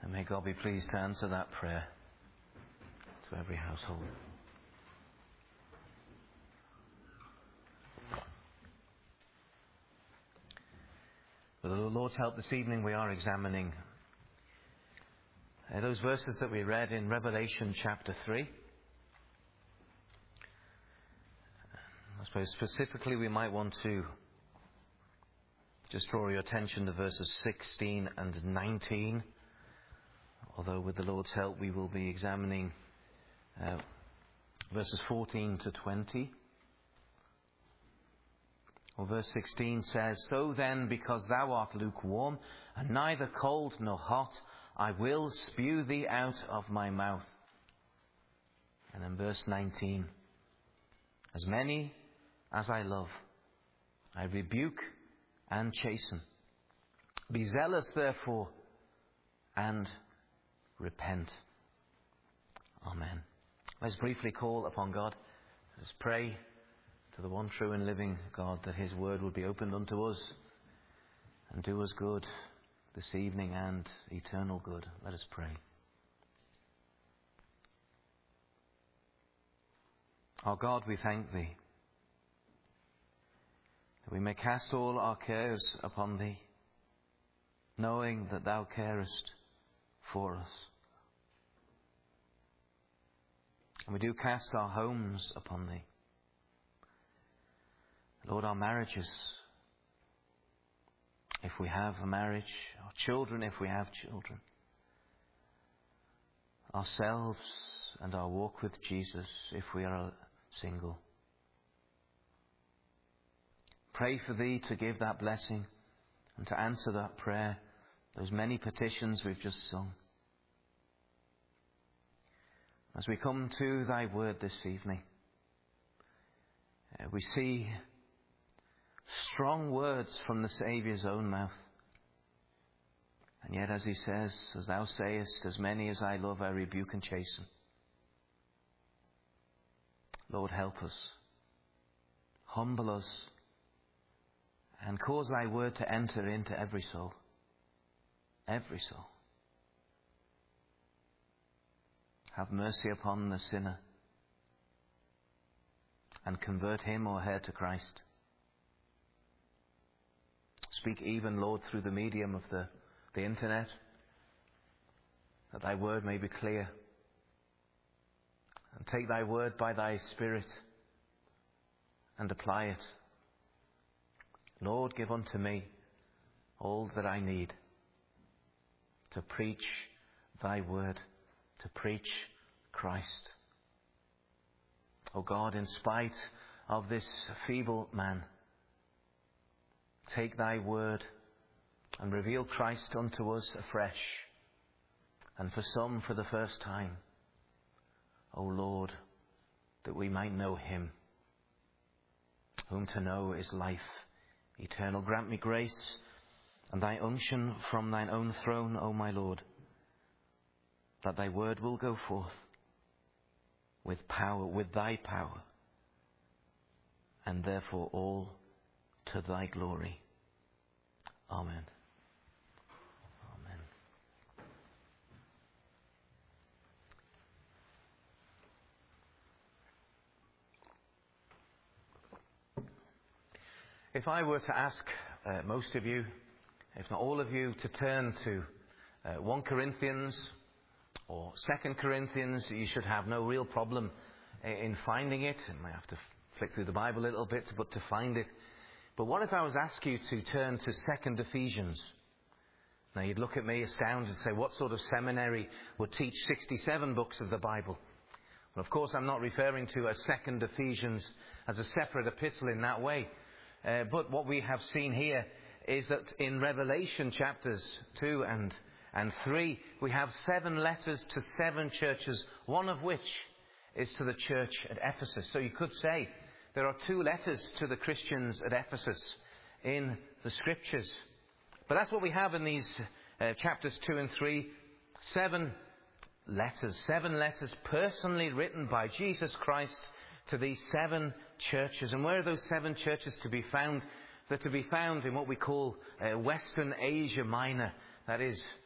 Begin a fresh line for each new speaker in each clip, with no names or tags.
And may God be pleased to answer that prayer to every household. With the Lord's help this evening, we are examining those verses that we read in Revelation chapter 3. I suppose specifically we might want to just draw your attention to verses 16 and 19. Although with the Lord's help we will be examining verses 14 to 20. Well, verse 16 says, "So then, because thou art lukewarm, and neither cold nor hot, I will spew thee out of my mouth." And in verse 19, "As many as I love, I rebuke and chasten. Be zealous, therefore, and repent." Amen. Let's briefly call upon God. Let's pray to the one true and living God that His word will be opened unto us and do us good this evening and eternal good. Let us pray. Our God, we thank Thee that we may cast all our cares upon Thee, knowing that Thou carest for us. And we do cast our homes upon Thee. Lord, our marriages, if we have a marriage, our children, if we have children, ourselves and our walk with Jesus, if we are single. Pray for Thee to give that blessing and to answer that prayer, those many petitions we've just sung. As we come to Thy word this evening, we see strong words from the Saviour's own mouth. And yet, as He says, as Thou sayest, as many as I love, I rebuke and chasten. Lord, help us. Humble us. And cause Thy word to enter into every soul. Every soul. Have mercy upon the sinner. And convert him or her to Christ. Speak even, Lord, through the medium of the internet, that Thy word may be clear. And take Thy word by Thy Spirit and apply it. Lord, give unto me all that I need to preach Thy word, to preach Christ. O God, in spite of this feeble man, take Thy word and reveal Christ unto us afresh, and for some for the first time. O Lord, that we might know Him, whom to know is life eternal. Grant me grace and Thy unction from Thine own throne, O my Lord, that Thy word will go forth with power, with Thy power, and therefore all to Thy glory. Amen. Amen. If I were to ask most of you, if not all of you, to turn to 1 Corinthians or 2 Corinthians, you should have no real problem in finding it. You might have to flick through the Bible a little bit, but to find it. But what if I was asked you to turn to 2 Ephesians? Now you'd look at me astounded and say, what sort of seminary would teach 67 books of the Bible? Well, of course, I'm not referring to a 2 Ephesians as a separate epistle in that way. But what we have seen here is that in Revelation chapters 2 and 3, we have 7 letters to 7 churches, one of which is to the church at Ephesus. So you could say there are 2 letters to the Christians at Ephesus in the Scriptures. But that's what we have in these chapters 2 and 3. 7 letters personally written by Jesus Christ to these 7 churches. And where are those 7 churches to be found? They're to be found in what we call Western Asia Minor. That is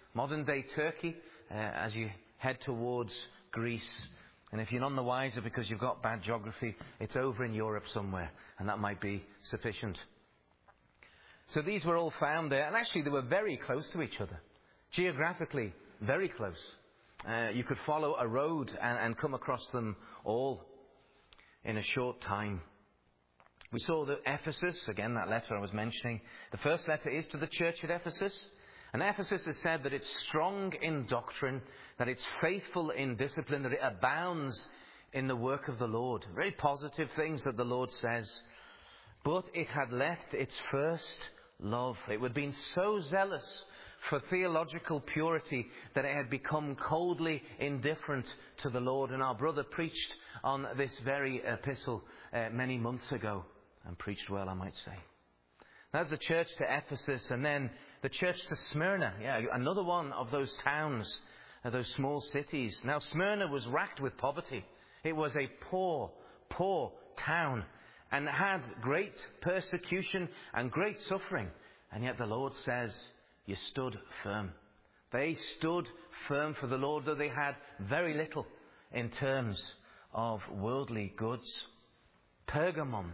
modern-day Turkey, as you head towards Greece. And if you're none the wiser because you've got bad geography, it's over in Europe somewhere, and that might be sufficient. So these were all found there, and actually they were very close to each other. Geographically, very close. You could follow a road and come across them all in a short time. We saw that Ephesus, again that letter I was mentioning, the first letter is to the church at Ephesus. And Ephesus has said that it's strong in doctrine, that it's faithful in discipline, that it abounds in the work of the Lord. Very positive things that the Lord says. But it had left its first love. It had been so zealous for theological purity that it had become coldly indifferent to the Lord. And our brother preached on this very epistle many months ago, and preached well, I might say. That's the church to Ephesus, and then the church to Smyrna. Yeah, another one of those towns, those small cities. Now, Smyrna was racked with poverty. It was a poor, poor town, and had great persecution and great suffering. And yet the Lord says, you stood firm. They stood firm for the Lord, though they had very little in terms of worldly goods. Pergamum,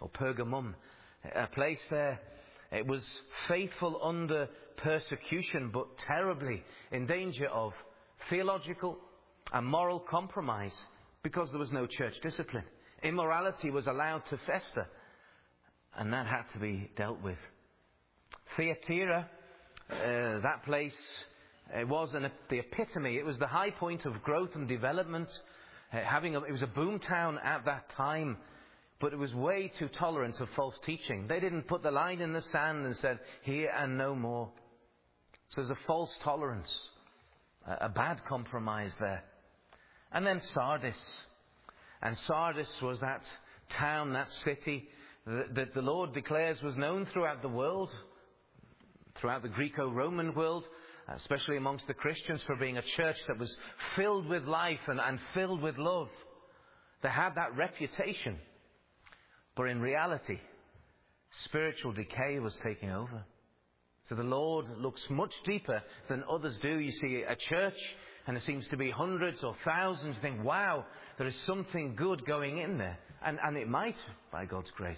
a place there. It was faithful under persecution, but terribly in danger of theological and moral compromise because there was no church discipline. Immorality was allowed to fester, and that had to be dealt with. Thyatira, that place, it was the epitome. It was the high point of growth and development. It was a boom town at that time. But it was way too tolerant of false teaching. They didn't put the line in the sand and said, here and no more. So there's a false tolerance, a bad compromise there. And then Sardis. And Sardis was that town, that city that the Lord declares was known throughout the world, throughout the Greco-Roman world, especially amongst the Christians, for being a church that was filled with life and filled with love. They had that reputation. But in reality, spiritual decay was taking over. So the Lord looks much deeper than others do. You see a church, and there seems to be hundreds or thousands. You think, wow, there is something good going in there. And it might, by God's grace.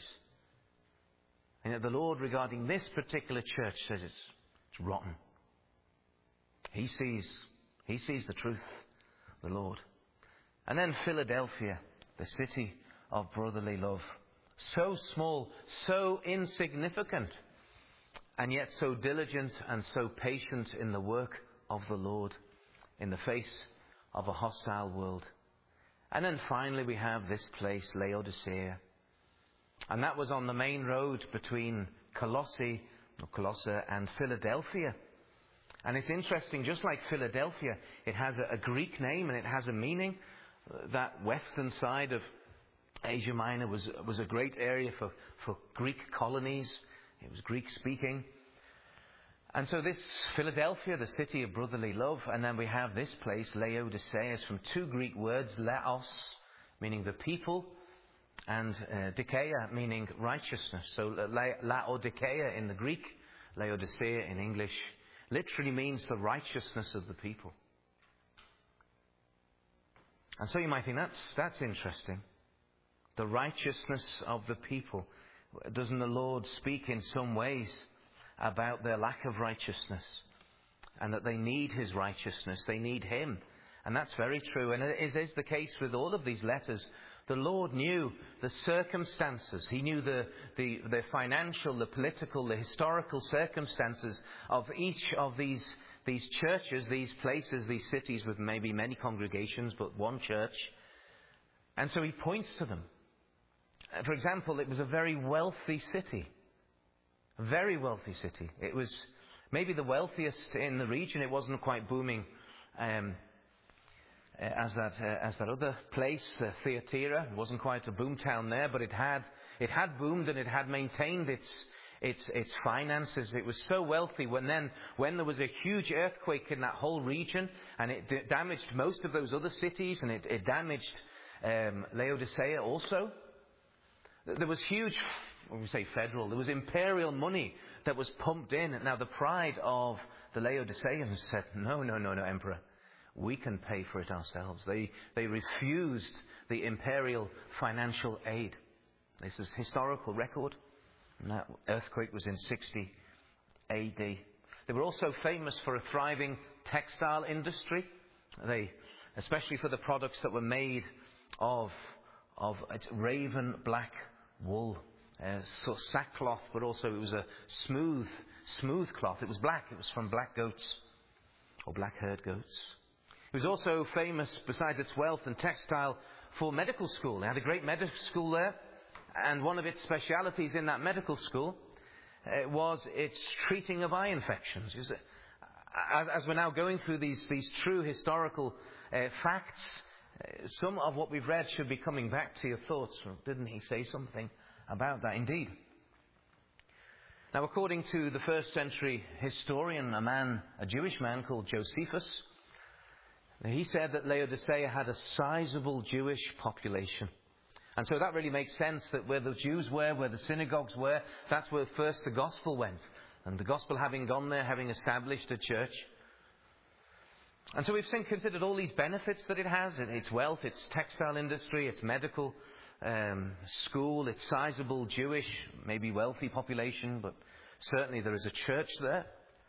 And yet the Lord, regarding this particular church, says it's rotten. He sees the truth, the Lord. And then Philadelphia, the city of brotherly love. So small, so insignificant, and yet so diligent and so patient in the work of the Lord in the face of a hostile world. And then finally we have this place, Laodicea. And that was on the main road between Colossae and Philadelphia. And it's interesting, just like Philadelphia, it has a Greek name and it has a meaning. That western side of Asia Minor was a great area for Greek colonies. It was Greek speaking. And so this Philadelphia, the city of brotherly love, and then we have this place, Laodicea, is from two Greek words, laos, meaning the people, and dikeia, meaning righteousness. So Laodicea in the Greek, Laodicea in English, literally means the righteousness of the people. And so you might think, that's interesting. The righteousness of the people. Doesn't the Lord speak in some ways about their lack of righteousness and that they need His righteousness? They need Him. And that's very true. And it is the case with all of these letters. The Lord knew the circumstances. He knew the financial, the political, the historical circumstances of each of these churches, these places, these cities with maybe many congregations, but one church. And so He points to them. For example, it was a very wealthy city. A very wealthy city. It was maybe the wealthiest in the region. It wasn't quite booming as that other place, Thyatira. It wasn't quite a boom town there, but it had boomed and it had maintained its finances. It was so wealthy when there was a huge earthquake in that whole region, and it damaged most of those other cities, and it damaged Laodicea also. There was huge, when we say federal, there was imperial money that was pumped in. Now the pride of the Laodiceans said, no, Emperor. We can pay for it ourselves. They refused the imperial financial aid. This is historical record. And that earthquake was in 60 AD. They were also famous for a thriving textile industry. Especially for the products that were made of raven black wool. Sort of sackcloth, but also it was a smooth cloth. It was black. It was from black goats, or black-haired goats. It was also famous, besides its wealth and textile, for medical school. They had a great medical school there, and one of its specialities in that medical school was its treating of eye infections. As we're now going through these true historical facts, some of what we've read should be coming back to your thoughts. Didn't he say something about that? Indeed. Now, according to the first century historian, a Jewish man called Josephus, he said that Laodicea had a sizable Jewish population. And so that really makes sense, that where the Jews were, where the synagogues were, that's where first the gospel went. And the gospel having gone there, having established a church. And so we've considered all these benefits that it has, its wealth, its textile industry, its medical school, its sizable Jewish, maybe wealthy population, but certainly there is a church there.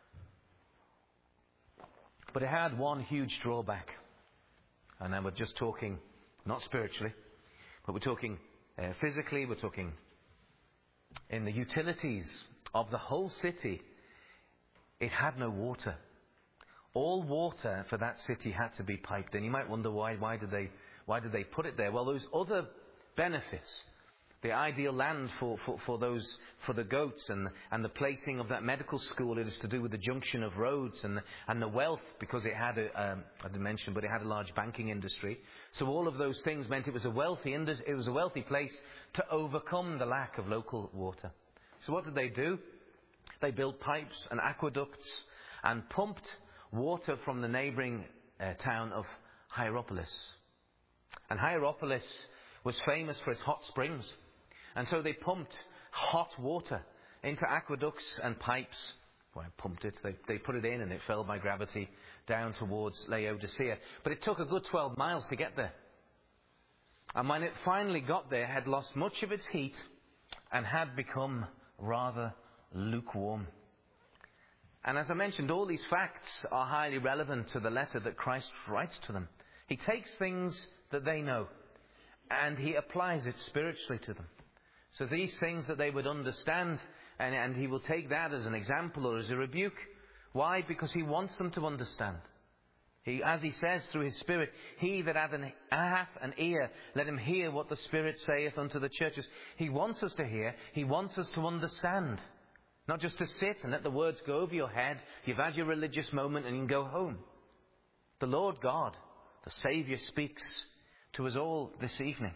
But it had one huge drawback. And then we're just talking, not spiritually, but we're talking physically, we're talking in the utilities of the whole city. It had no water. All water for that city had to be piped in. You might wonder why did they put it there? Well, those other benefits, the ideal land for the goats and the placing of that medical school, it is to do with the junction of roads and the wealth, because it had I didn't mention, but it had a large banking industry. So all of those things meant it was a wealthy place to overcome the lack of local water. So what did they do? They built pipes and aqueducts and pumped water from the neighbouring town of Hierapolis. And Hierapolis was famous for its hot springs. And so they pumped hot water into aqueducts and pipes. Well, pumped it. They put it in and it fell by gravity down towards Laodicea. But it took a good 12 miles to get there. And when it finally got there, it had lost much of its heat and had become rather lukewarm. And as I mentioned, all these facts are highly relevant to the letter that Christ writes to them. He takes things that they know and he applies it spiritually to them. So these things that they would understand, and he will take that as an example or as a rebuke. Why? Because he wants them to understand. As he says through his Spirit, he that hath an ear, let him hear what the Spirit saith unto the churches. He wants us to hear. He wants us to understand. Not just to sit and let the words go over your head. You've had your religious moment and you can go home. The Lord God, the Saviour, speaks to us all this evening.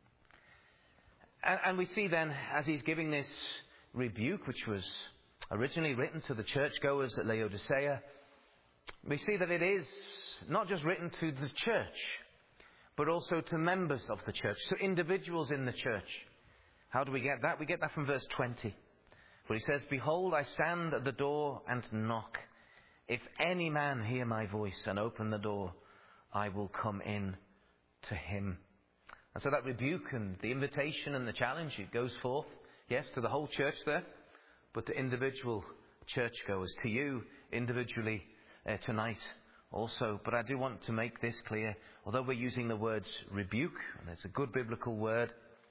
And we see then, as he's giving this rebuke, which was originally written to the churchgoers at Laodicea, we see that it is not just written to the church, but also to members of the church, to individuals in the church. How do we get that? We get that from verse 20, where he says, Behold, I stand at the door and knock. If any man hear my voice and open the door, I will come in to him. And so that rebuke and the invitation and the challenge, it goes forth, yes, to the whole church there, but to individual churchgoers, to you individually tonight also. But I do want to make this clear, although we're using the words rebuke, and it's a good biblical word,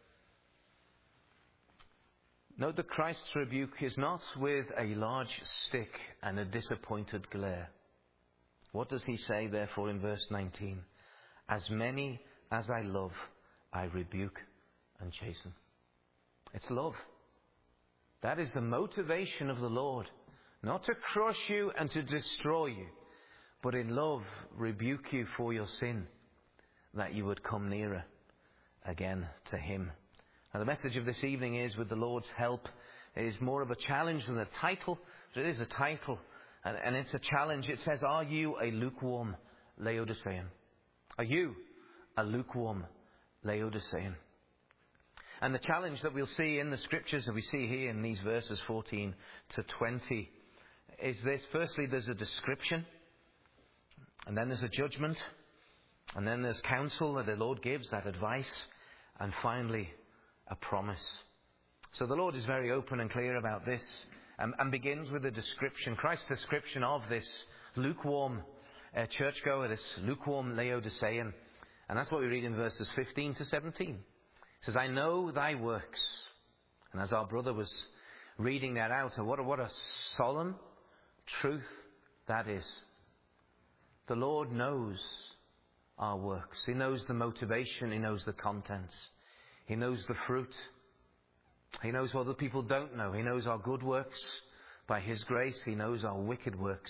note that Christ's rebuke is not with a large stick and a disappointed glare. What does he say, therefore, in verse 19? As many as I love, I rebuke and chasten. It's love. That is the motivation of the Lord. Not to crush you and to destroy you, but in love rebuke you for your sin, that you would come nearer again to him. Now the message of this evening is, with the Lord's help, is more of a challenge than a title. It is a title, and it's a challenge. It says, are you a lukewarm Laodicean? Are you a lukewarm Laodicean? And the challenge that we'll see in the scriptures, that we see here in these verses 14 to 20, is this. Firstly, there's a description, and then there's a judgment, and then there's counsel that the Lord gives, that advice, and finally, a promise. So the Lord is very open and clear about this, and begins with a description, Christ's description of this lukewarm churchgoer, this lukewarm Laodicean. And that's what we read in verses 15 to 17. It says, I know thy works. And as our brother was reading that out, what a solemn truth that is. The Lord knows our works. He knows the motivation. He knows the contents. He knows the fruit. He knows what other people don't know. He knows our good works by His grace. He knows our wicked works.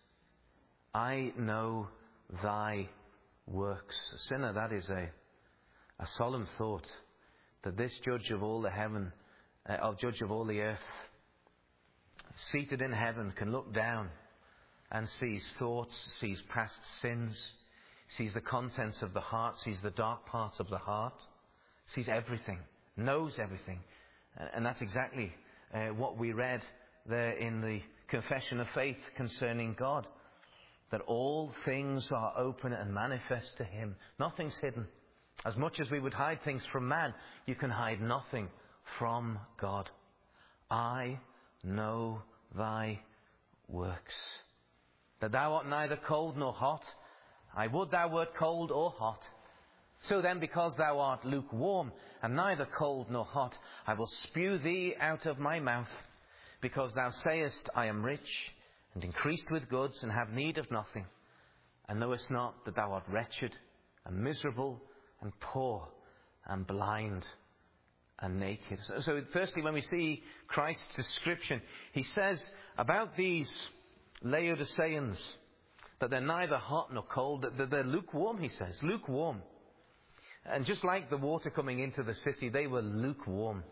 I know thy works. Sinner, that is a solemn thought, that this judge of all the judge of all the earth, seated in heaven, can look down and sees thoughts, sees past sins, sees the contents of the heart, sees the dark parts of the heart, sees everything, knows everything. And that's exactly what we read there in the Confession of Faith concerning God. That all things are open and manifest to Him. Nothing's hidden. As much as we would hide things from man, you can hide nothing from God. I know thy works. That thou art neither cold nor hot. I would thou wert cold or hot. So then, because thou art lukewarm and neither cold nor hot, I will spew thee out of my mouth. Because thou sayest, I am rich, and increased with goods, and have need of nothing, and knowest not that thou art wretched, and miserable, and poor, and blind, and naked. So firstly, when we see Christ's description, He says about these Laodiceans that they're neither hot nor cold, that they're lukewarm, He says, lukewarm. And just like the water coming into the city, they were lukewarm.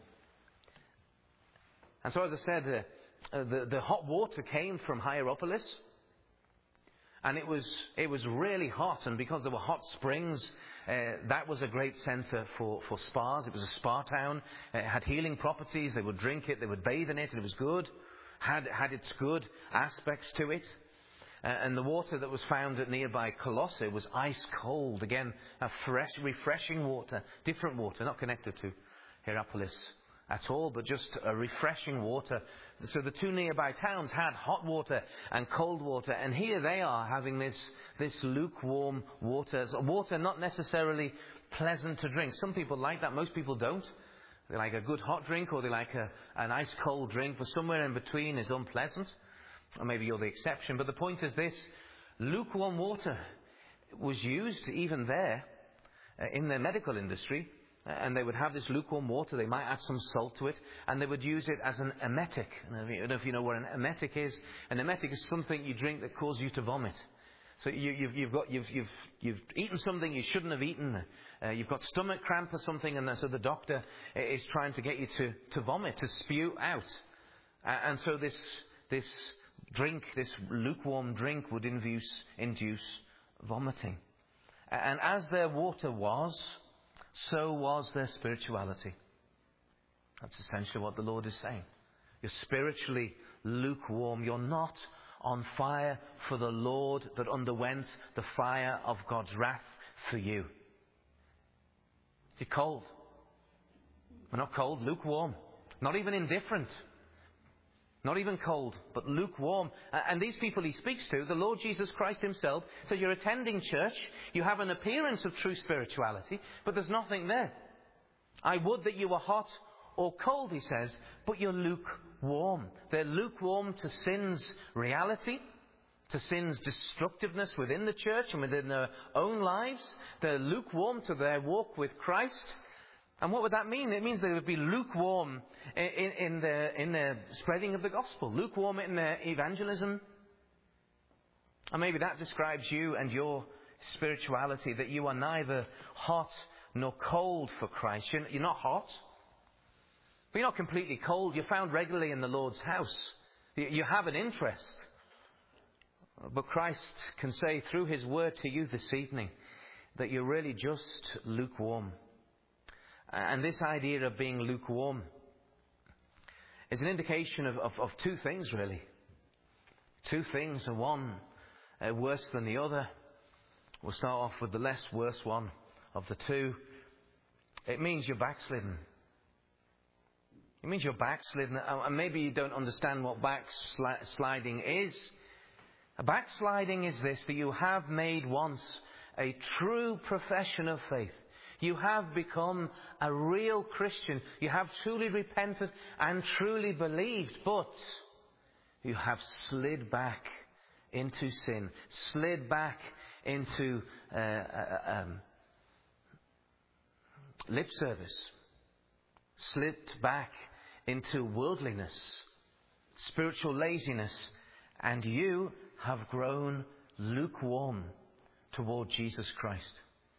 And so, as I said, the hot water came from Hierapolis, and it was really hot. And because there were hot springs, that was a great centre for spas. It was a spa town. It had healing properties. They would drink it. They would bathe in it. And it was good. Had its good aspects to it. And the water that was found at nearby Colossae was ice cold. Again, a fresh, refreshing water, different water, not connected to Hierapolis at all, but just a refreshing water. So the two nearby towns had hot water and cold water, and here they are having this lukewarm water. Water not necessarily pleasant to drink. Some people like that, most people don't. They like a good hot drink, or they like an ice cold drink, but somewhere in between is unpleasant. Or maybe you're the exception. But the point is this: lukewarm water was used even there in the medical industry. And they would have this lukewarm water. They might add some salt to it, and they would use it as an emetic. I don't know if you know what an emetic is. An emetic is something you drink that causes you to vomit. So you've eaten something you shouldn't have eaten. You've got stomach cramp or something, and so the doctor is trying to get you to vomit, to spew out. And so this drink, this lukewarm drink, would induce vomiting. And as their water was, so was their spirituality. That's essentially what the Lord is saying. You're spiritually lukewarm. You're not on fire for the Lord that underwent the fire of God's wrath for you. You're cold. We're not cold, lukewarm. Not even indifferent. Not even cold, but lukewarm. And these people He speaks to, the Lord Jesus Christ Himself, so you're attending church, you have an appearance of true spirituality, but there's nothing there. I would that you were hot or cold, He says, but you're lukewarm. They're lukewarm to sin's reality, to sin's destructiveness within the church and within their own lives. They're lukewarm to their walk with Christ. And what would that mean? It means they would be lukewarm in their spreading of the gospel, lukewarm in their evangelism. And maybe that describes you and your spirituality, that you are neither hot nor cold for Christ. You're not hot, but you're not completely cold. You're found regularly in the Lord's house. You have an interest. But Christ can say through His word to you this evening that you're really just lukewarm. And this idea of being lukewarm is an indication of two things, really. Two things, and one worse than the other. We'll start off with the less worse one of the two. It means you're backslidden. It means you're backslidden. And maybe you don't understand what backsliding is. A backsliding is this, that you have made once a true profession of faith. You have become a real Christian. You have truly repented and truly believed, but you have slid back into sin, slid back into lip service, slipped back into worldliness, spiritual laziness, and you have grown lukewarm toward Jesus Christ.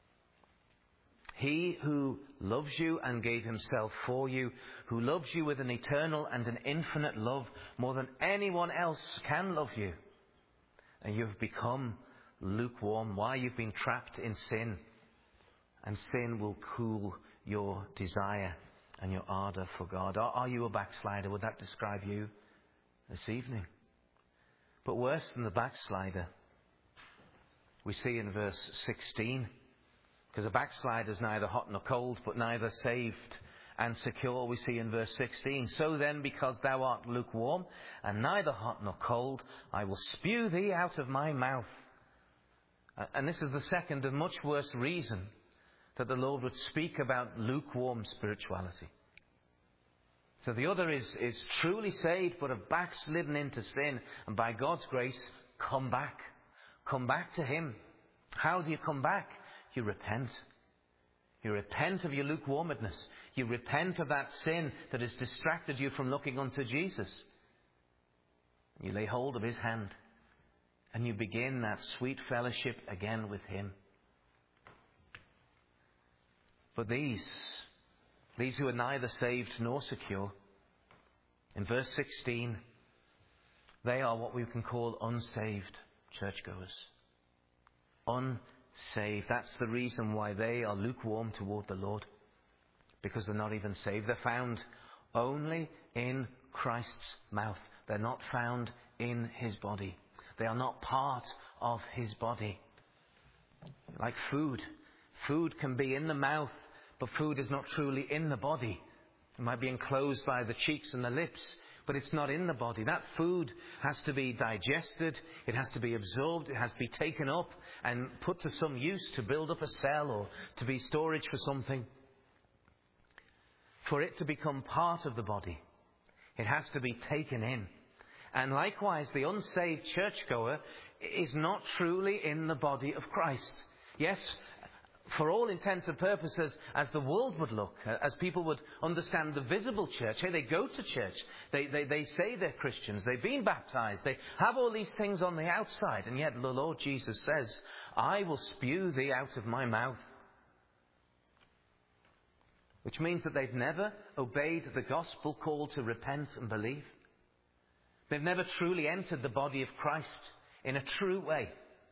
He who loves you and gave himself for you, who loves you with an eternal and an infinite love more than anyone else can love you. And you've become lukewarm. Why? You've been trapped in sin. And sin will cool your desire and your ardour for God. Are you a backslider? Would that describe you this evening? But worse than the backslider, we see in verse 16, because a backslider is neither hot nor cold, but neither saved and secure, we see in verse 16. So then, because thou art lukewarm, and neither hot nor cold, I will spew thee out of my mouth. And this is the second and much worse reason that the Lord would speak about lukewarm spirituality. So the other is truly saved, but have backslidden into sin, and by God's grace, come back. Come back to Him. How do you come back? You repent. You repent of your lukewarmness. You repent of that sin that has distracted you from looking unto Jesus. You lay hold of His hand, and you begin that sweet fellowship again with Him. But these who are neither saved nor secure, in verse 16, they are what we can call unsaved churchgoers. Unsaved. That's the reason why they are lukewarm toward the Lord. Because they're not even saved. They're found only in Christ's mouth. They're not found in His body. They are not part of His body. Like food. Food can be in the mouth, but food is not truly in the body. It might be enclosed by the cheeks and the lips, but it's not in the body. That food has to be digested, it has to be absorbed, it has to be taken up and put to some use to build up a cell or to be storage for something. For it to become part of the body, it has to be taken in. And likewise, the unsaved churchgoer is not truly in the body of Christ. Yes, for all intents and purposes, as the world would look, as people would understand the visible church, hey, they go to church, they say they're Christians, they've been baptized, they have all these things on the outside, and yet the Lord Jesus says, I will spew thee out of my mouth. Which means that they've never obeyed the gospel call to repent and believe. They've never truly entered the body of Christ in a true way.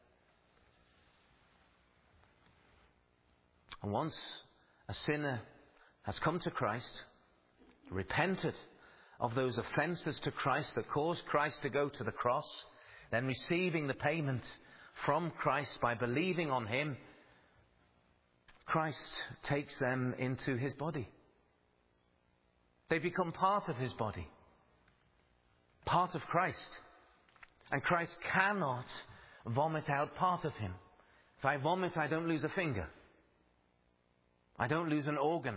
And once a sinner has come to Christ, repented of those offences to Christ that caused Christ to go to the cross, then receiving the payment from Christ by believing on Him, Christ takes them into His body. They become part of His body, part of Christ. And Christ cannot vomit out part of Him. If I vomit, I don't lose a finger. I don't lose an organ.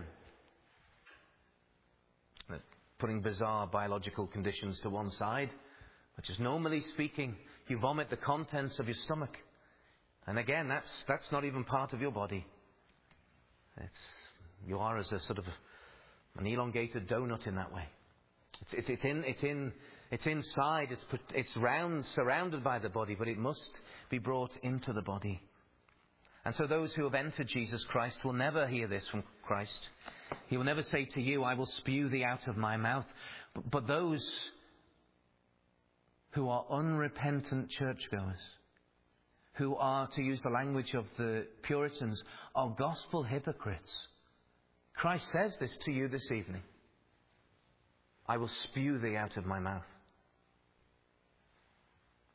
Putting bizarre biological conditions to one side, but just normally speaking, you vomit the contents of your stomach. And again, that's not even part of your body. You are as a sort of an elongated donut in that way. It's inside. It's round, surrounded by the body, but it must be brought into the body. And so those who have entered Jesus Christ will never hear this from Christ. He will never say to you, I will spew thee out of my mouth. But those who are unrepentant churchgoers, who are, to use the language of the Puritans, are gospel hypocrites. Christ says this to you this evening. I will spew thee out of my mouth.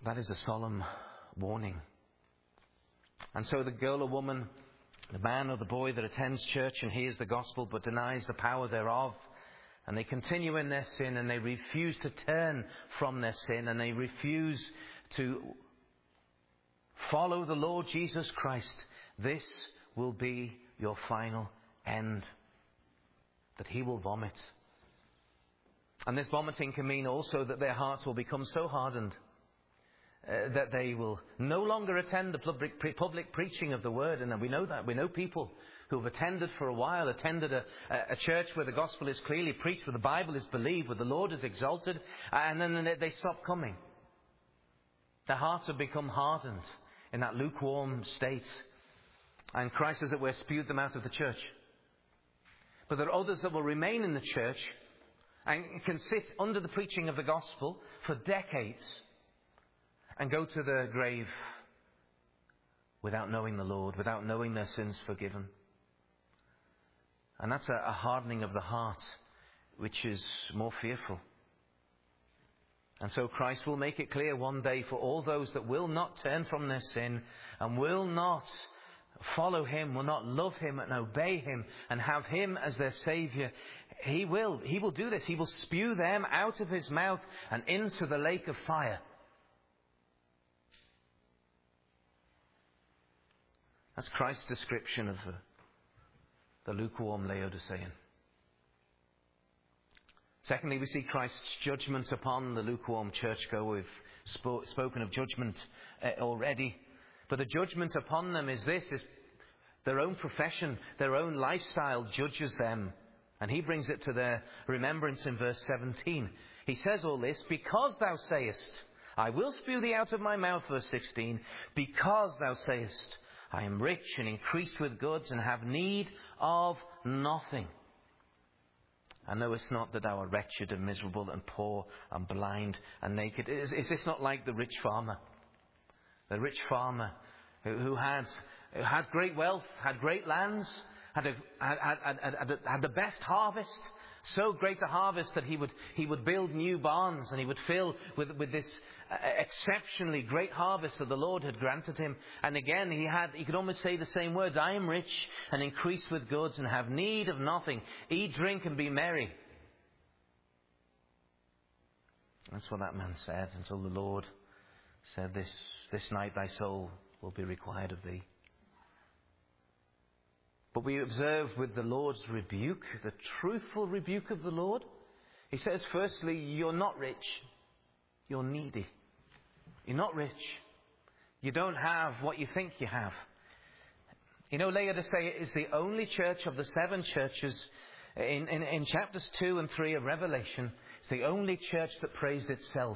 That is a solemn warning. And so the girl or woman, the man or the boy that attends church and hears the gospel but denies the power thereof, and they continue in their sin and they refuse to turn from their sin and they refuse to follow the Lord Jesus Christ, this will be your final end. That he will vomit. And this vomiting can mean also that their hearts will become so hardened that they will no longer attend the public preaching of the word. And we know that. We know people who have attended for a while, attended a church where the gospel is clearly preached, where the Bible is believed, where the Lord is exalted, and then they stop coming. Their hearts have become hardened in that lukewarm state. And Christ, as it were, spewed them out of the church. But there are others that will remain in the church and can sit under the preaching of the gospel for decades and go to the grave without knowing the Lord, without knowing their sins forgiven. And that's a hardening of the heart, which is more fearful. And so Christ will make it clear one day for all those that will not turn from their sin and will not follow him, will not love him and obey him and have him as their Saviour. He will do this. He will spew them out of his mouth and into the lake of fire. That's Christ's description of the lukewarm Laodicean. Secondly, we see Christ's judgment upon the lukewarm churchgoer. We've spoken of judgment already. But the judgment upon them is this, is their own profession, their own lifestyle judges them. And he brings it to their remembrance in verse 17. He says all this, because thou sayest, I will spew thee out of my mouth, verse 16, because thou sayest, I am rich and increased with goods and have need of nothing. And knowest not that thou art wretched and miserable and poor and blind and naked. Is this not like the rich farmer? The rich farmer who had great wealth, had great lands, had the best harvest. So great a harvest that he would build new barns and he would fill with this exceptionally great harvest that the Lord had granted him. And again, he could almost say the same words. I am rich and increased with goods and have need of nothing. Eat, drink and be merry. That's what that man said until the Lord said, this night thy soul will be required of thee. But we observe with the Lord's rebuke, the truthful rebuke of the Lord. He says, firstly, you're not rich. You're needy. You're not rich. You don't have what you think you have. You know, Laodicea is the only church of the 7 churches in chapters 2 and 3 of Revelation. It's the only church that praised itself.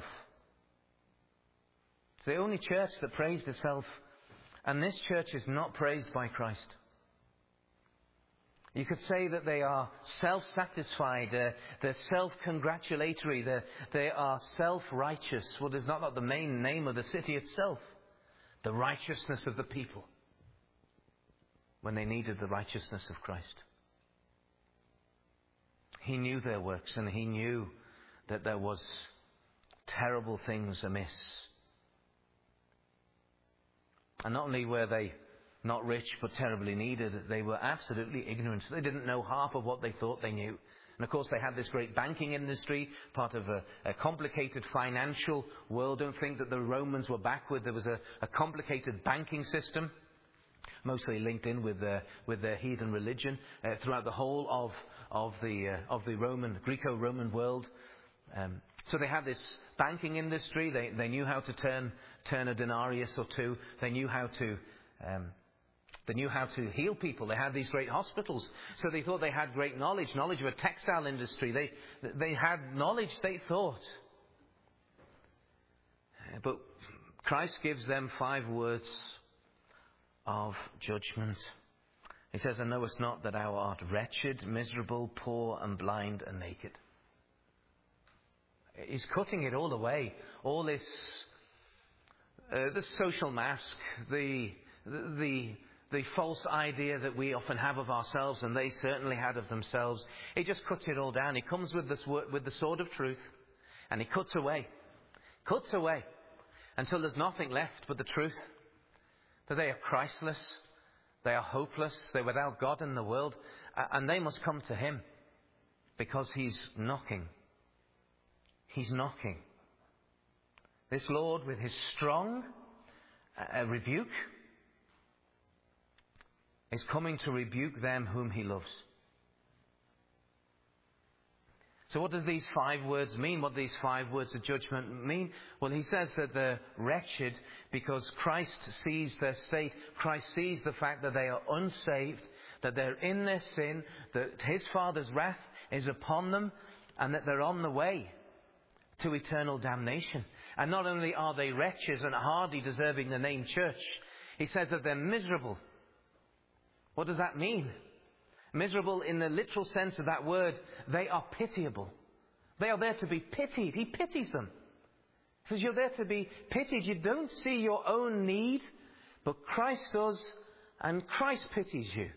It's the only church that praised itself. And this church is not praised by Christ. You could say that they are self-satisfied, they're self-congratulatory, they are self-righteous. Well, is not the main name of the city itself? The righteousness of the people, when they needed the righteousness of Christ. He knew their works and he knew that there was terrible things amiss. And not only were they not rich but terribly needed, they were absolutely ignorant. They didn't know half of what they thought they knew. And of course they had this great banking industry, part of a complicated financial world. Don't think that the Romans were backward. There was a complicated banking system, mostly linked in with their heathen religion, throughout the whole of the Roman, Greco-Roman world. So they had this banking industry. They knew how to turn a denarius or two. They knew how to heal people. They had these great hospitals. So they thought they had great knowledge of a textile industry. They had knowledge, they thought. But Christ gives them 5 words of judgment. He says, and knowest not that thou art wretched, miserable, poor and blind and naked. He's cutting it all away. All this, the social mask, the false idea that we often have of ourselves, and they certainly had of themselves. He just cuts it all down. He comes with the sword of truth, and he cuts away. until there's nothing left but the truth, that they are Christless, they are hopeless, they're without God in the world, and they must come to him because he's knocking. He's knocking. This Lord, with his strong rebuke, is coming to rebuke them whom he loves. So what does these 5 words mean? What do these 5 words of judgment mean? Well, he says that they're wretched because Christ sees their state. Christ sees the fact that they are unsaved, that they're in their sin, that his Father's wrath is upon them, and that they're on the way to eternal damnation. And not only are they wretches and hardly deserving the name church, he says that they're miserable. What does that mean? Miserable in the literal sense of that word, they are pitiable. They are there to be pitied. He pities them. He says, you're there to be pitied. You don't see your own need, but Christ does, and Christ pities you.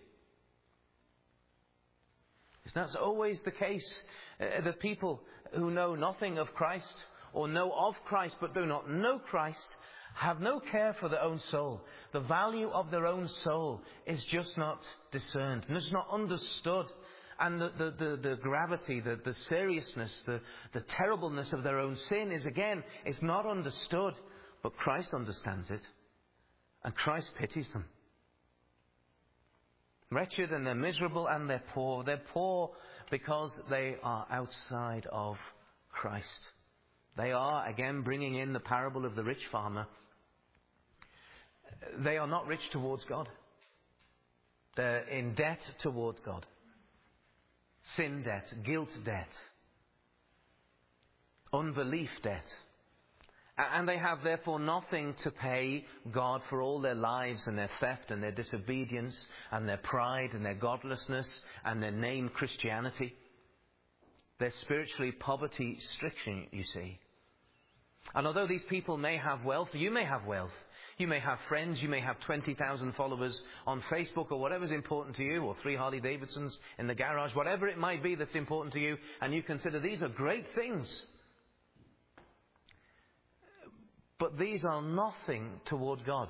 That's always the case. The people who know nothing of Christ, or know of Christ but do not know Christ, have no care for their own soul. The value of their own soul is just not discerned, and it's not understood. And the gravity, the seriousness, the terribleness of their own sin is not understood. But Christ understands it, and Christ pities them. Wretched, and they're miserable, and they're poor. They're poor because they are outside of Christ. They are, again, bringing in the parable of the rich farmer. They are not rich towards God. They're in debt towards God. Sin debt, guilt debt, unbelief debt. And they have therefore nothing to pay God for all their lives and their theft and their disobedience and their pride and their godlessness and their name Christianity. They're spiritually poverty-stricken, you see. And although these people may have wealth, you may have wealth. You may have friends, you may have 20,000 followers on Facebook or whatever's important to you, or 3 Harley Davidsons in the garage, whatever it might be that's important to you, and you consider these are great things. But these are nothing towards God.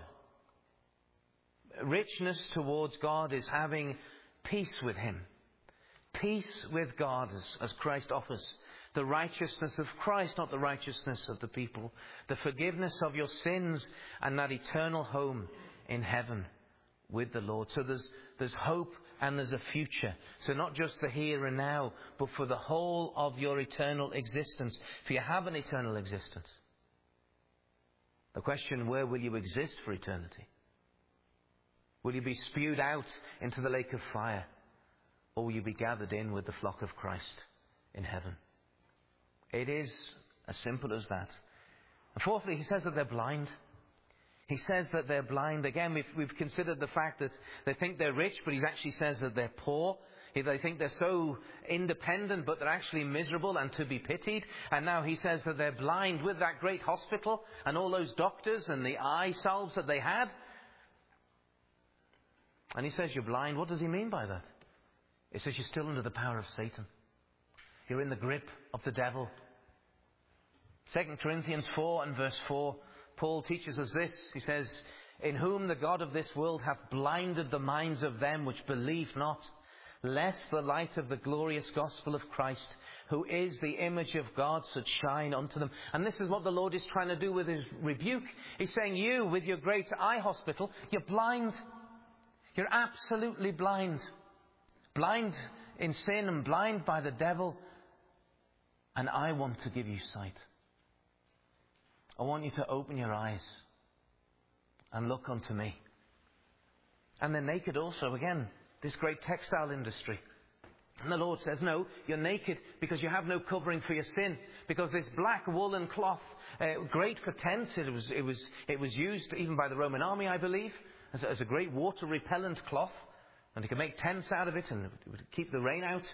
Richness towards God is having peace with him. Peace with God as Christ offers. The righteousness of Christ, not the righteousness of the people. The forgiveness of your sins and that eternal home in heaven with the Lord. So there's hope and there's a future. So not just the here and now, but for the whole of your eternal existence. For you have an eternal existence. The question, where will you exist for eternity? Will you be spewed out into the lake of fire? Or will you be gathered in with the flock of Christ in heaven? It is as simple as that. And fourthly, he says that they're blind. He says that they're blind. Again, we've considered the fact that they think they're rich, but he actually says that they're poor. They think they're so independent, but they're actually miserable and to be pitied. And now he says that they're blind with that great hospital and all those doctors and the eye salves that they had. And he says you're blind. What does he mean by that? He says you're still under the power of Satan. You're in the grip of the devil. 2 Corinthians 4 and verse 4, Paul teaches us this. He says, in whom the God of this world hath blinded the minds of them which believe not, lest the light of the glorious gospel of Christ, who is the image of God, should shine unto them. And this is what the Lord is trying to do with his rebuke. He's saying, you, with your great eye hospital, you're blind. You're absolutely blind. Blind in sin and blind by the devil. And I want to give you sight. I want you to open your eyes and look unto me. And they're naked also. Again, this great textile industry. And the Lord says, no, you're naked because you have no covering for your sin. Because this black woolen cloth, great for tents, it was used even by the Roman army, I believe, as a great water repellent cloth. And they could make tents out of it and it would keep the rain out.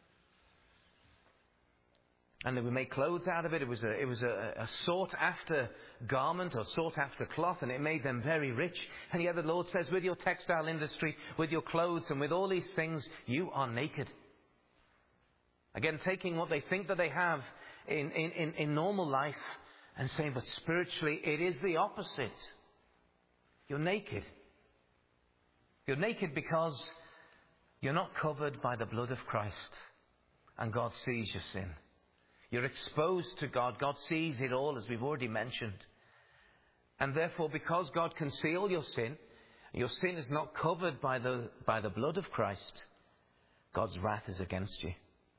And they would make clothes out of it. It was a sought after garment or sought after cloth, and it made them very rich. And yet the Lord says, with your textile industry, with your clothes and with all these things, you are naked. Again, taking what they think that they have in normal life, And saying, but spiritually it is the opposite. You're naked. You're naked because you're not covered by the blood of Christ. And God sees your sin. You're exposed to God. God sees it all, as we've already mentioned. And therefore, because God can see all your sin is not covered by the blood of Christ, God's wrath is against you.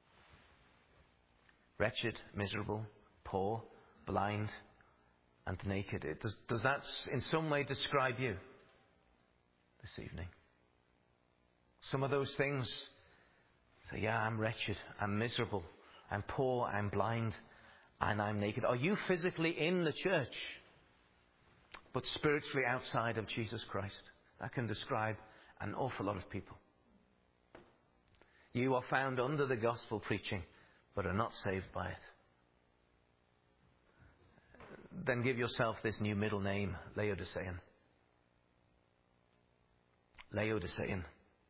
Wretched, miserable, poor, blind, and naked. Does that in some way describe you this evening? Some of those things, say, yeah, I'm wretched, I'm miserable, I'm poor, I'm blind, and I'm naked. Are you physically in the church, but spiritually outside of Jesus Christ? That can describe an awful lot of people. You are found under the gospel preaching, but are not saved by it. Then give yourself this new middle name, Laodicean. Laodicean.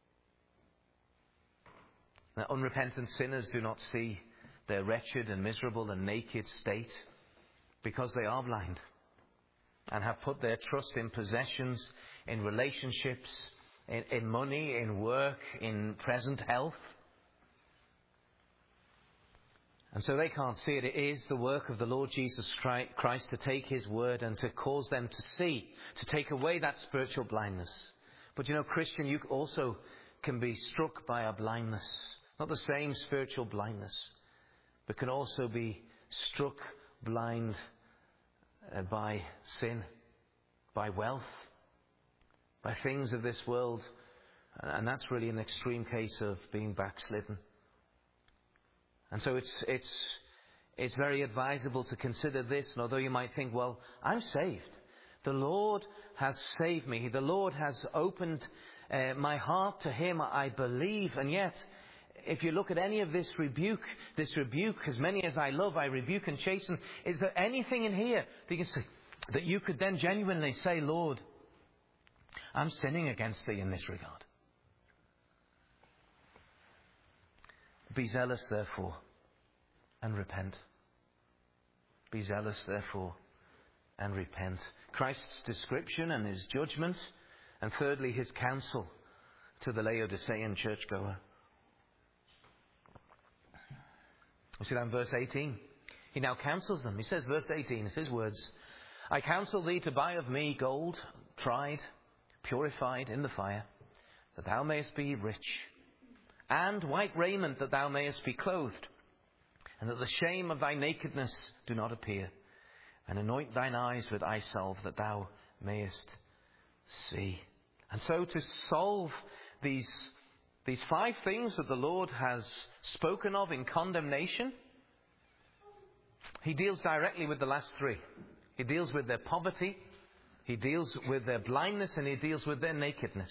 Now, unrepentant sinners do not see their wretched and miserable and naked state because they are blind and have put their trust in possessions, in relationships, in money, in work, in present health. And so they can't see it. It is the work of the Lord Jesus Christ to take His word and to cause them to see, to take away that spiritual blindness. But you know, Christian, you also can be struck by a blindness. Not the same spiritual blindness, but can also be struck blind by sin, by wealth, by things of this world. And that's really an extreme case of being backslidden. And so it's very advisable to consider this. And although you might think, well, I'm saved. The Lord has saved me. The Lord has opened my heart to Him. I believe. And yet, if you look at any of this rebuke, as many as I love, I rebuke and chasten. Is there anything in here that you could then genuinely say, Lord, I'm sinning against Thee in this regard? Be zealous, therefore, and repent. Be zealous, therefore, and repent. Christ's description and His judgment, and thirdly, His counsel to the Laodicean churchgoer. We see that in verse 18. He now counsels them. He says, verse 18, it's His words, I counsel thee to buy of me gold, tried, purified in the fire, that thou mayest be rich, and white raiment, that thou mayest be clothed, and that the shame of thy nakedness do not appear, and anoint thine eyes with eye salve, that thou mayest see. And so to solve these 5 things that the Lord has spoken of in condemnation, He deals directly with the last 3. He deals with their poverty, He deals with their blindness, and He deals with their nakedness.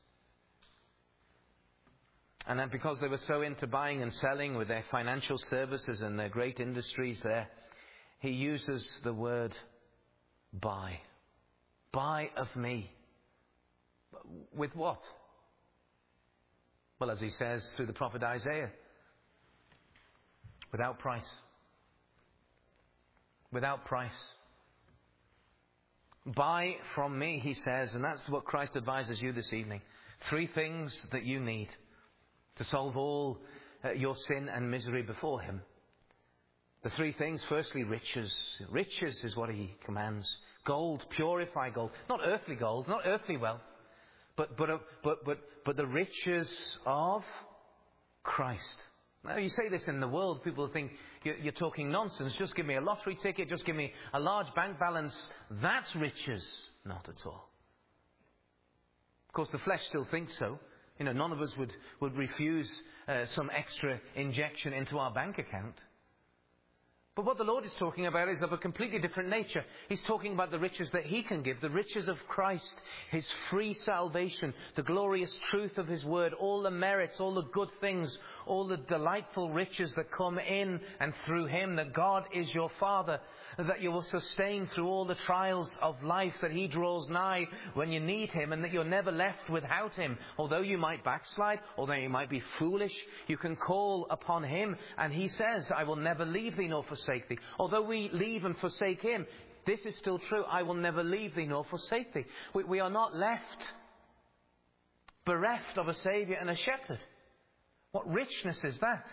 And then because they were so into buying and selling with their financial services and their great industries there, He uses the word buy. Buy of me. With what? Well, as He says through the prophet Isaiah, without price. Without price. Buy from me, He says, and that's what Christ advises you this evening. 3 things that you need to solve all your sin and misery before Him. The 3 things, firstly, riches. Riches is what He commands. Gold, purify gold. Not earthly gold, not earthly wealth, but the riches of Christ. Now, you say this in the world, people think you're talking nonsense. Just give me a lottery ticket, just give me a large bank balance. That's riches. Not at all. Of course, the flesh still thinks so. You know, none of us would refuse some extra injection into our bank account. But what the Lord is talking about is of a completely different nature. He's talking about the riches that He can give, the riches of Christ, His free salvation, the glorious truth of His word, all the merits, all the good things, all the delightful riches that come in and through Him, that God is your Father, that you will sustain through all the trials of life, that He draws nigh when you need Him, and that you're never left without Him. Although you might backslide, although you might be foolish, you can call upon Him, and He says, I will never leave thee nor forsake thee. Although we leave and forsake Him, this is still true. I will never leave thee nor forsake thee. We are not left bereft of a Saviour and a Shepherd. What richness is that?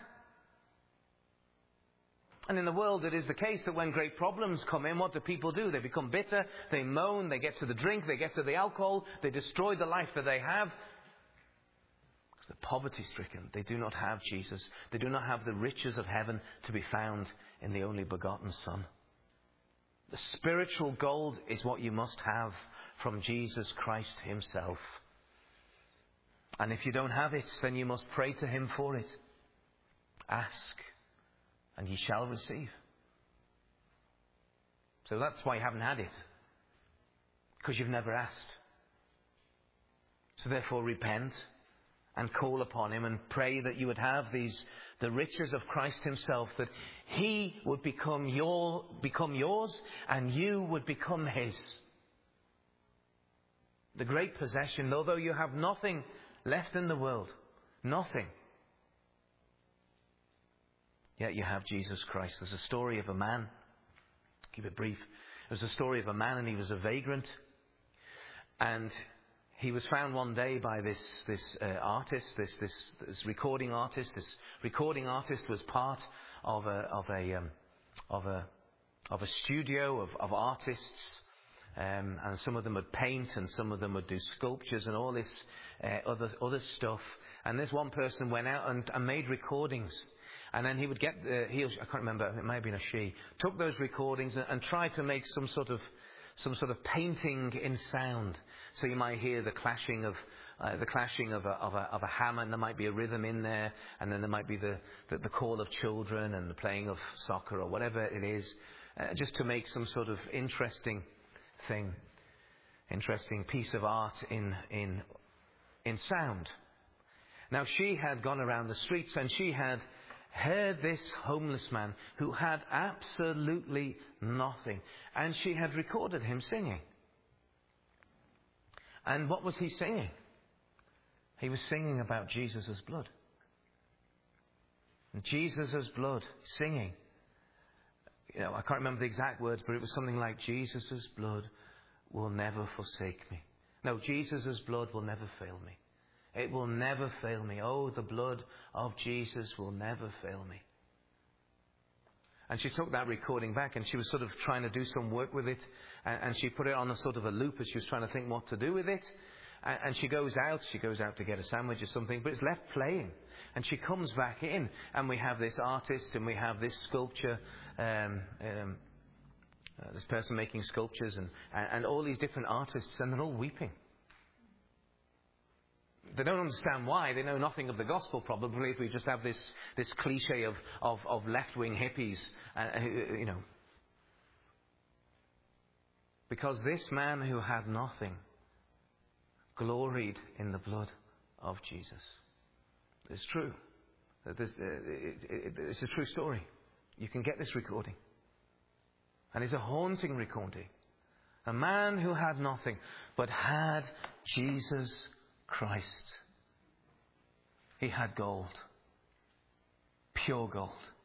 And in the world it is the case that when great problems come in, what do people do? They become bitter, they moan, they get to the drink, they get to the alcohol, they destroy the life that they have. Because they're poverty-stricken. They do not have Jesus. They do not have the riches of heaven to be found in the only begotten Son. The spiritual gold is what you must have from Jesus Christ Himself. And if you don't have it, then you must pray to Him for it. Ask, and ye shall receive. So that's why you haven't had it. Because you've never asked. So therefore repent and call upon Him and pray that you would have the riches of Christ Himself, that He would become yours and you would become His. The great possession, although you have nothing left in the world, nothing, yet you have Jesus Christ. There's a story of a man, keep it brief. There's a story of a man, and he was a vagrant, and he was found one day by this artist, this recording artist. This recording artist was part of a studio of artists, and some of them would paint, and some of them would do sculptures, and all this other stuff. And this one person went out and made recordings. And then he would get I can't remember, it may have been a she, took those recordings and tried to make some sort of painting in sound. So you might hear the clashing of a hammer, and there might be a rhythm in there, and then there might be the call of children and the playing of soccer or whatever it is, just to make some sort of interesting piece of art in sound. Now she had gone around the streets, and she had heard this homeless man who had absolutely nothing, and she had recorded him singing. And what was he singing? He was singing about Jesus' blood. Jesus' blood, singing. I can't remember the exact words, but it was something like, Jesus' blood will never forsake me. No, Jesus' blood will never fail me. It will never fail me. Oh, the blood of Jesus will never fail me. And she took that recording back, and she was sort of trying to do some work with it. And she put it on a sort of a loop as she was trying to think what to do with it. And she goes out to get a sandwich or something, but it's left playing. And she comes back in, and we have this artist, and we have this sculpture, this person making sculptures, and all these different artists, and they're all weeping. They don't understand why. They know nothing of the gospel, probably, if we just have this cliche of left-wing hippies, Because this man who had nothing gloried in the blood of Jesus. It's true. It's a true story. You can get this recording. And it's a haunting recording. A man who had nothing, but had Jesus Christ. He had gold. Pure gold.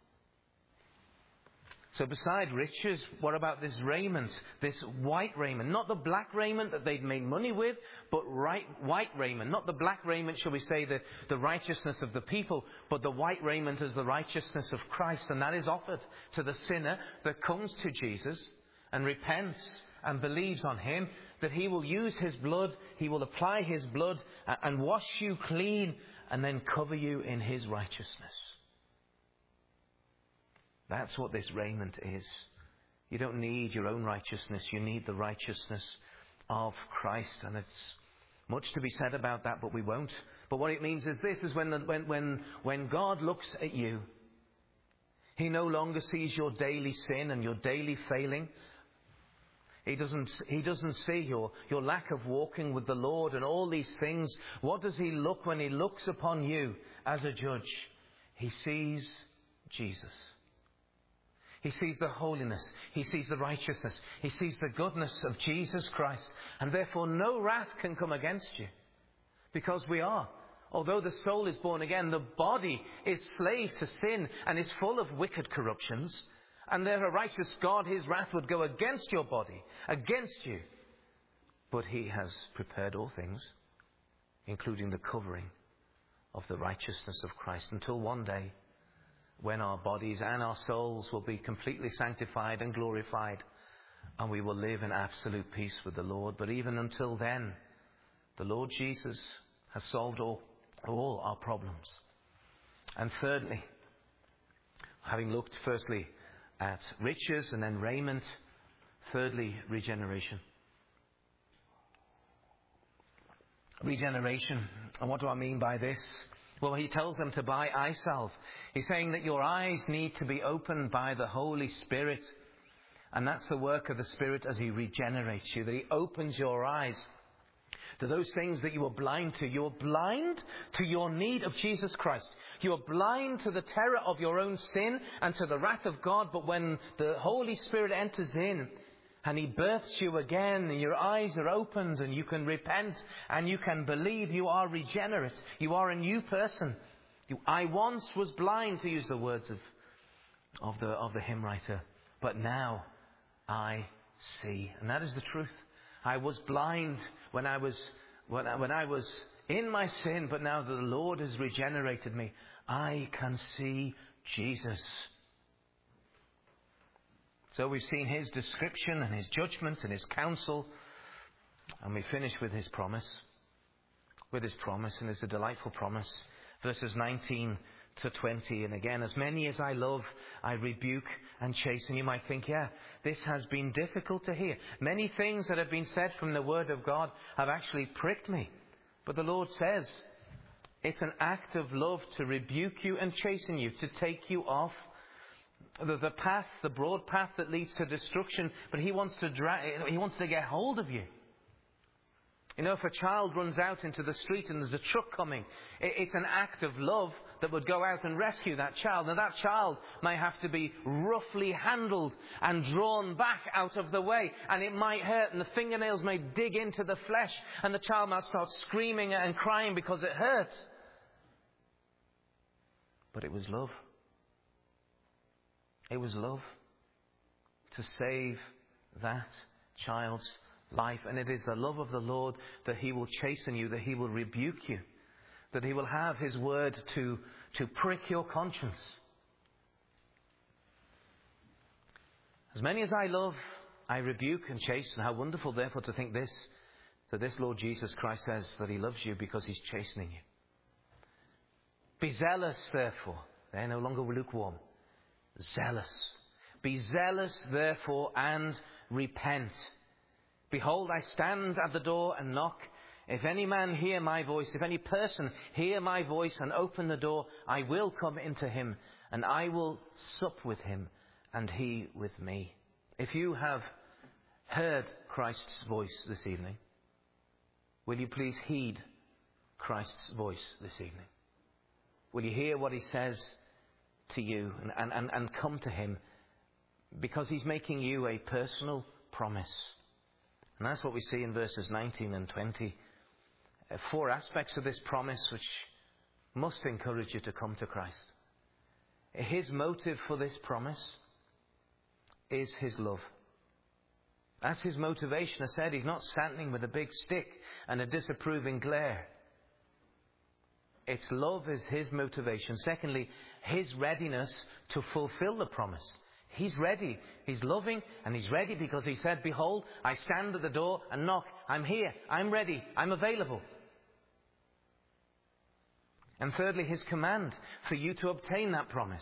So beside riches, what about this raiment? This white raiment. Not the black raiment that they'd made money with, but white raiment. Not the black raiment, shall we say, the righteousness of the people, but the white raiment as the righteousness of Christ. And that is offered to the sinner that comes to Jesus and repents and believes on Him, that He will use His blood, He will apply His blood and wash you clean and then cover you in His righteousness. That's what this raiment is. You don't need your own righteousness, you need the righteousness of Christ. And it's much to be said about that, but we won't. But what it means is this, is when God looks at you, He no longer sees your daily sin and your daily failing. He doesn't see your lack of walking with the Lord and all these things. What does He look when He looks upon you as a judge? He sees Jesus. He sees the holiness. He sees the righteousness. He sees the goodness of Jesus Christ. And therefore no wrath can come against you. Because we are. Although the soul is born again, the body is slave to sin and is full of wicked corruptions. And there a righteous God, his wrath would go against your body, against you. But he has prepared all things, including the covering of the righteousness of Christ, until one day when our bodies and our souls will be completely sanctified and glorified, and we will live in absolute peace with the Lord. But even until then, the Lord Jesus has solved all our problems. And thirdly, having looked firstly at riches and then raiment, thirdly, regeneration. Regeneration. And what do I mean by this? Well, he tells them to buy eye salve. He's saying that your eyes need to be opened by the Holy Spirit. And that's the work of the Spirit as he regenerates you, that he opens your eyes to those things that you were blind to. You were blind to your need of Jesus Christ. You were blind to the terror of your own sin and to the wrath of God. But when the Holy Spirit enters in and he births you again, and your eyes are opened and you can repent and you can believe, you are regenerate. You are a new person. I once was blind, to use the words of the hymn writer, but now I see. And that is the truth. I was blind when I was in my sin, but now that the Lord has regenerated me, I can see Jesus. So we've seen his description and his judgment and his counsel, and we finish with his promise. With his promise, and it's a delightful promise. Verses 19 to 20. And again, as many as I love, I rebuke and chasten. You might think, yeah, this has been difficult to hear. Many things that have been said from the Word of God have actually pricked me. But the Lord says, it's an act of love to rebuke you and chasten you, to take you off the path, the broad path that leads to destruction. But he wants to get hold of you. You know, if a child runs out into the street and there's a truck coming, it's an act of love that would go out and rescue that child. Now that child may have to be roughly handled and drawn back out of the way. And it might hurt, and the fingernails may dig into the flesh, and the child might start screaming and crying because it hurts. But it was love. It was love to save that child's life. And it is the love of the Lord that he will chasten you, that he will rebuke you, that he will have his word to prick your conscience. As many as I love, I rebuke and chasten. How wonderful, therefore, to think this, that this Lord Jesus Christ says that he loves you because he's chastening you. Be zealous, therefore. They're no longer lukewarm. Zealous. Be zealous, therefore, and repent. Behold, I stand at the door and knock. If any man hear my voice, if any person hear my voice and open the door, I will come into him, and I will sup with him, and he with me. If you have heard Christ's voice this evening, will you please heed Christ's voice this evening? Will you hear what he says to you and come to him, because he's making you a personal promise? And that's what we see in verses 19 and 20. 4 aspects of this promise which must encourage you to come to Christ. His motive for this promise is his love. That's his motivation. I said he's not standing with a big stick and a disapproving glare. It's love is his motivation. Secondly, his readiness to fulfill the promise. He's ready. He's loving and he's ready because he said, behold, I stand at the door and knock. I'm here. I'm ready. I'm available. And thirdly, his command for you to obtain that promise.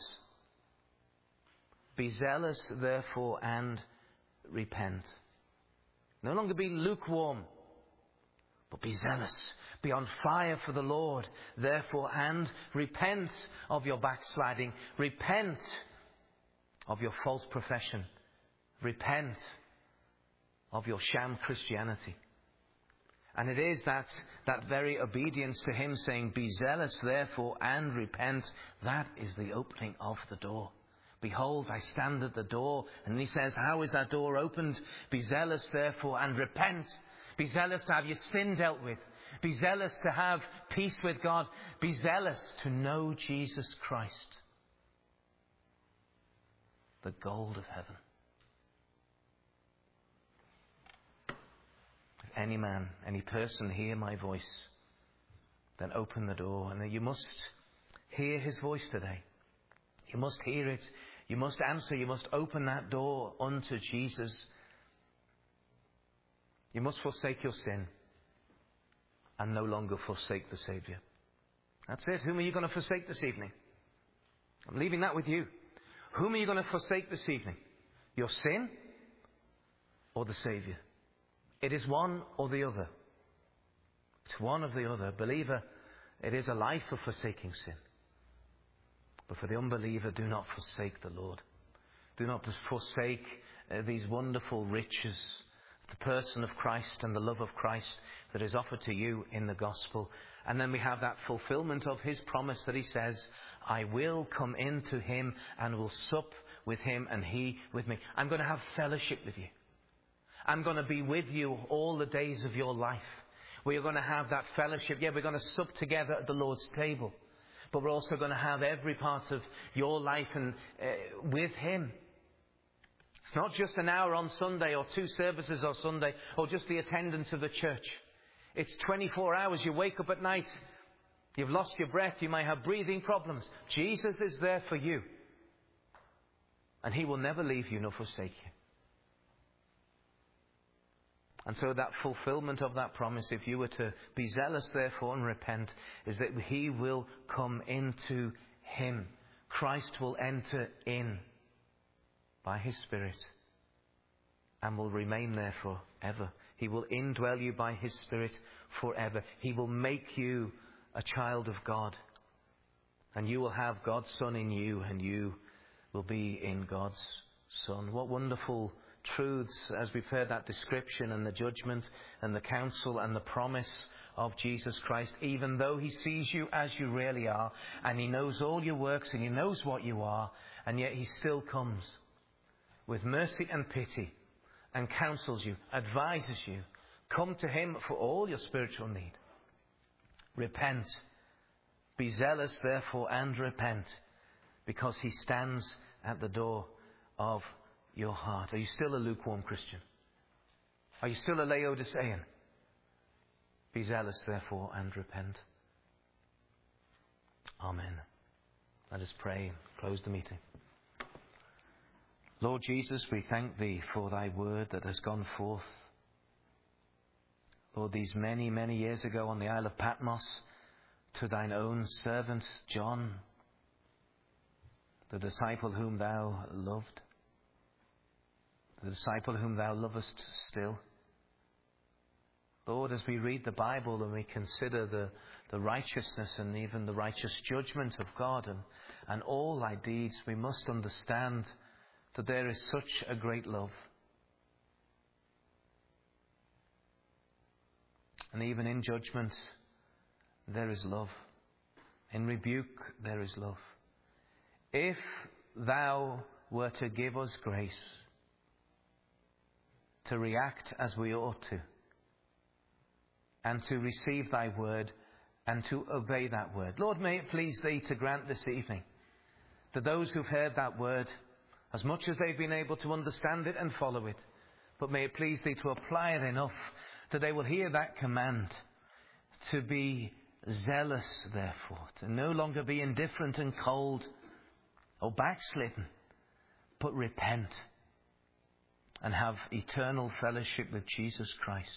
Be zealous, therefore, and repent. No longer be lukewarm, but be zealous. Be on fire for the Lord, therefore, and repent of your backsliding. Repent of your false profession. Repent of your sham Christianity. And it is that very obedience to him saying, be zealous therefore and repent, that is the opening of the door. Behold, I stand at the door. And he says, how is that door opened? Be zealous, therefore, and repent. Be zealous to have your sin dealt with. Be zealous to have peace with God. Be zealous to know Jesus Christ, the gold of heaven. If any man, any person hear my voice, then open the door. And you must hear his voice today. You must hear it. You must answer. You must open that door unto Jesus. You must forsake your sin and no longer forsake the Saviour. That's it. Whom are you going to forsake this evening? I'm leaving that with you. Whom are you going to forsake this evening? Your sin or the Saviour? It is one or the other. It's one or the other. Believer, it is a life of forsaking sin. But for the unbeliever, do not forsake the Lord. Do not forsake these wonderful riches, the person of Christ and the love of Christ that is offered to you in the gospel. And then we have that fulfillment of his promise that he says, I will come into him and will sup with him and he with me. I'm going to have fellowship with you. I'm going to be with you all the days of your life. We're going to have that fellowship. Yeah, we're going to sup together at the Lord's table. But we're also going to have every part of your life and with him. It's not just an hour on Sunday or 2 services on Sunday or just the attendance of the church. It's 24 hours. You wake up at night. You've lost your breath. You may have breathing problems. Jesus is there for you. And he will never leave you nor forsake you. And so that fulfillment of that promise, if you were to be zealous therefore and repent, is that he will come into him. Christ will enter in by his Spirit and will remain there forever. He will indwell you by his Spirit forever. He will make you a child of God. And you will have God's Son in you, and you will be in God's Son. What wonderful truths as we've heard that description and the judgment and the counsel and the promise of Jesus Christ. Even though he sees you as you really are, and he knows all your works and he knows what you are, and yet he still comes with mercy and pity and counsels you, advises you. Come to him for all your spiritual need. Repent. Be zealous therefore and repent, because he stands at the door of your heart. Are you still a lukewarm Christian? Are you still a Laodicean? Be zealous therefore and repent. Amen. Let us pray and close the meeting. Lord Jesus, we thank thee for thy word that has gone forth. Lord, these many, many years ago on the Isle of Patmos, to thine own servant John, the disciple whom thou loved, the disciple whom thou lovest still. Lord, as we read the Bible and we consider the righteousness and even the righteous judgment of God and all thy deeds, we must understand that there is such a great love. And even in judgment, there is love. In rebuke, there is love. If thou were to give us grace to react as we ought to, and to receive thy word, and to obey that word. Lord, may it please thee to grant this evening that those who've heard that word, as much as they've been able to understand it and follow it, but may it please thee to apply it enough that they will hear that command to be zealous, therefore, to no longer be indifferent and cold or backslidden, but repent and have eternal fellowship with Jesus Christ.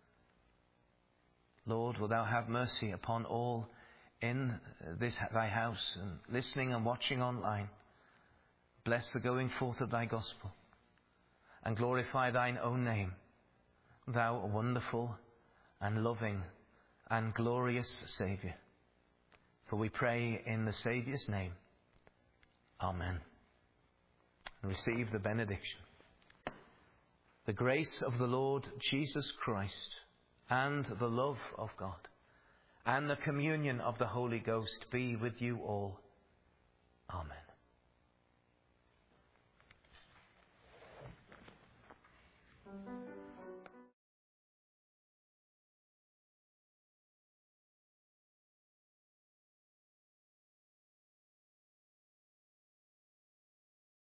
Lord, will thou have mercy upon all in this thy house and listening and watching online. Bless the going forth of thy gospel and glorify thine own name, thou wonderful and loving and glorious Saviour. For we pray in the Saviour's name. Amen. Receive the benediction. The grace of the Lord Jesus Christ and the love of God and the communion of the Holy Ghost be with you all. Amen.